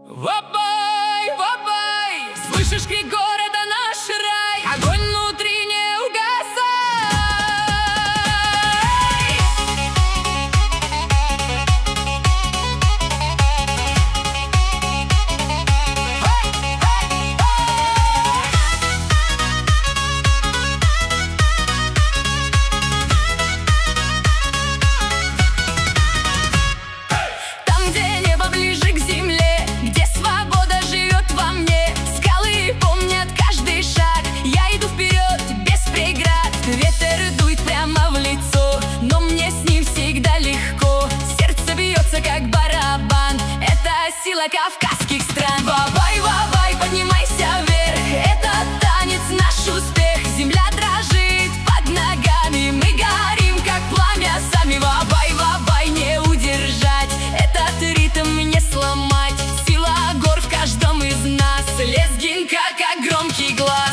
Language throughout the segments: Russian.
Вабай, вабай, слышишь крик города, наш рай, огонь внутри не угасай. Там, где небо ближе к земле, где свобода живет во мне, скалы помнят каждый шаг, я иду вперед без преград. Ветер дует прямо в лицо, но мне с ним всегда легко. Сердце бьется как барабан, это сила кавказских стран. Вабай, вабай, поднимайся вверх, это танец наш успех. Земля дрожит под ногами, мы горим как пламя сами. Вабай, вабай, не удержать, этот ритм не сломать. Сила гор в каждом из нас, лезгинка как громкий глаз.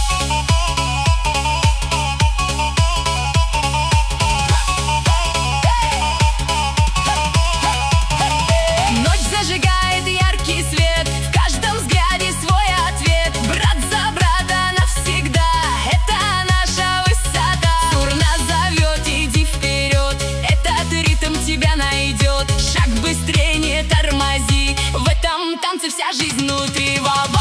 Ночь зажигает яркий свет, в каждом взгляде свой ответ. Брат за брата навсегда, это наша высота. Тур нас зовет, иди вперед, этот ритм тебя найдет. Шаг быстрее, не тормози, в этом танце вся жизнь внутри.